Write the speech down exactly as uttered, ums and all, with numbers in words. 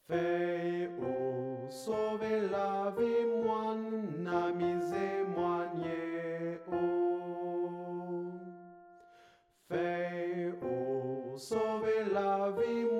Fais, oh, sauver la vie, moine, n'amuser, moigner, oh. Fais, oh, sauver la vie,